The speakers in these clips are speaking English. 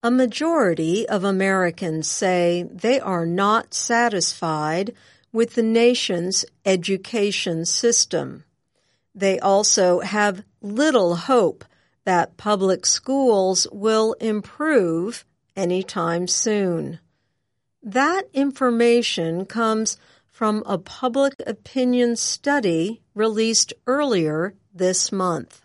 A majority of Americans say they are not satisfied with the nation's education system. They also have little hope that public schools will improve anytime soon. That information comes from a public opinion study released earlier this month.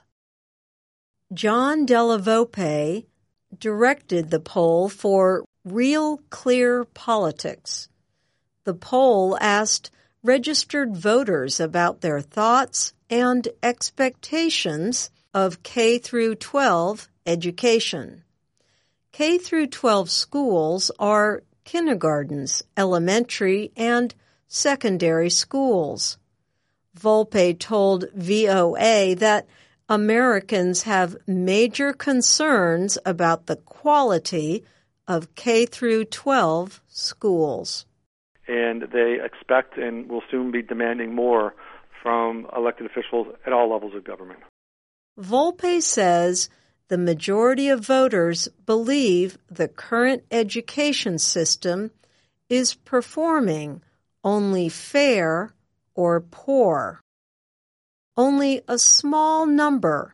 John Della Volpe directed the poll for Real Clear Politics. The poll asked registered voters about their thoughts and expectations of K through 12 education. K through 12 schools are kindergartens, elementary, and secondary schools. Volpe told VOA that Americans have major concerns about the quality of K through 12 schools. And they expect and will soon be demanding more from elected officials at all levels of government. Volpe says the majority of voters believe the current education system is performing only fair or poor. Only a small number,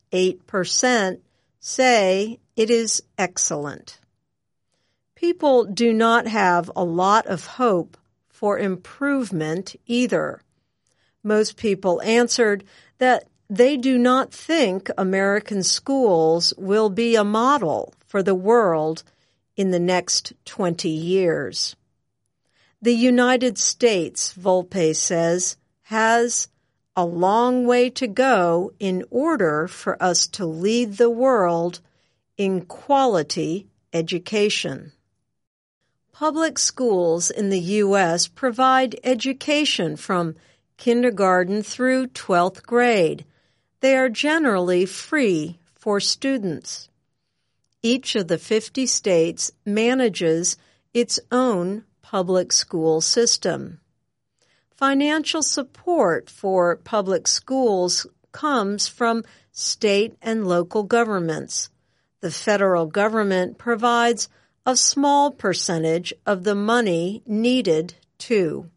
8%, say it is excellent. People do not have a lot of hope for improvement either. Most people answered that they do not think American schools will be a model for the world in the next 20 years. The United States, Volpe says, has a long way to go in order for us to lead the world in quality education. Public schools in the U.S. provide education from kindergarten through 12th grade. They are generally free for students. Each of the 50 states manages its own public school system. Financial support for public schools comes from state and local governments. The federal government provides a small percentage of the money needed too.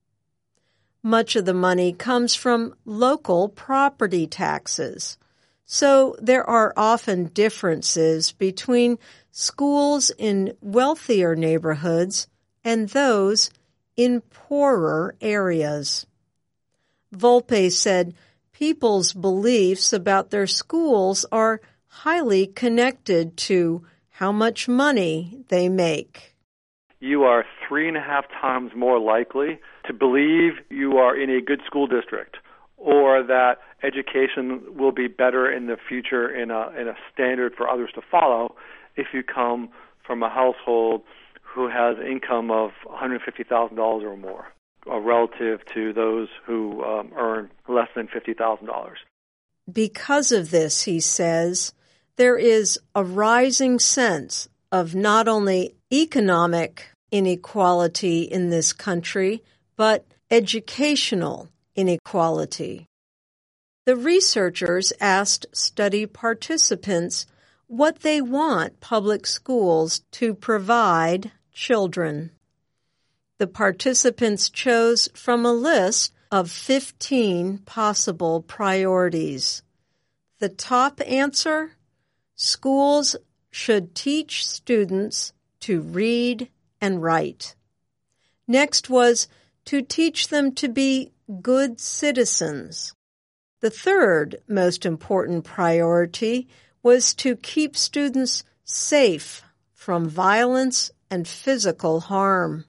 Much of the money comes from local property taxes, so there are often differences between schools in wealthier neighborhoods and those in poorer areas. Volpe said people's beliefs about their schools are highly connected to how much money they make. You are 3.5 times more likely to believe you are in a good school district or that education will be better in the future in a standard for others to follow if you come from a household who has an income of $150,000 or more, relative to those who earn less than $50,000. Because of this, he says, there is a rising sense of not only economic inequality in this country, but educational inequality. The researchers asked study participants what they want public schools to provide children. The participants chose from a list of 15 possible priorities. The top answer: schools should teach students to read and write. Next was to teach them to be good citizens. The third most important priority was to keep students safe from violence and physical harm.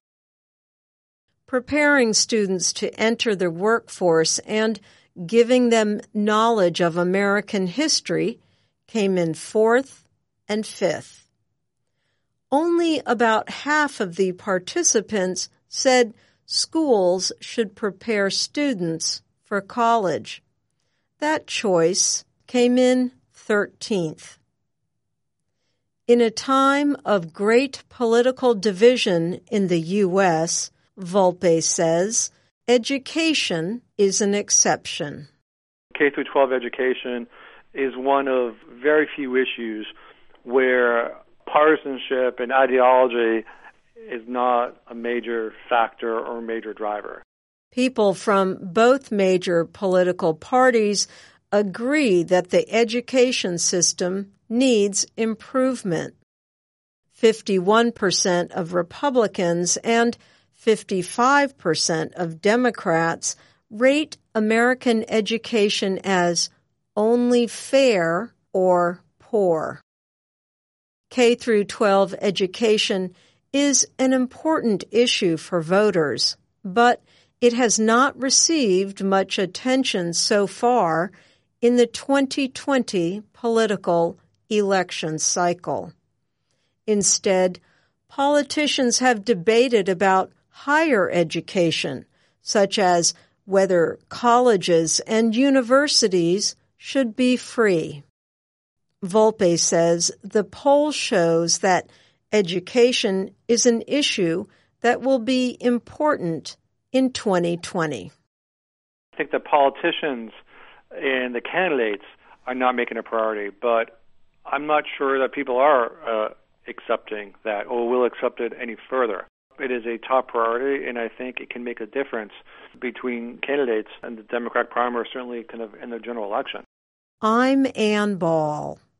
Preparing students to enter the workforce and giving them knowledge of American history came in fourth and fifth. Only about half of the participants said schools should prepare students for college. That choice came in 13th. In a time of great political division in the U.S., Volpe says, education is an exception. K through 12 education is one of very few issues where partisanship and ideology is not a major factor or major driver. People from both major political parties agree that the education system needs improvement. 51% of Republicans and 55% of Democrats rate American education as only fair or poor. K through 12 education is an important issue for voters, but it has not received much attention so far in the 2020 political election cycle. Instead, politicians have debated about higher education, such as whether colleges and universities should be free. Volpe says the poll shows that education is an issue that will be important in 2020. I think the politicians and the candidates are not making a priority, but I'm not sure that people are accepting that or will accept it any further. It is a top priority, and I think it can make a difference between candidates and the Democratic primary, certainly kind of in the general election. I'm Ann Ball.